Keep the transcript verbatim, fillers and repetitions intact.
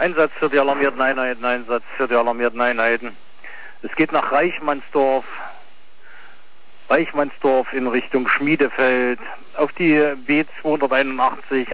Einsatz für die alarmierten Einheiten, Einsatz für die alarmierten Einheiten. Es geht nach Reichmannsdorf. Reichmannsdorf in Richtung Schmiedefeld auf die B zweihunderteinundachtzig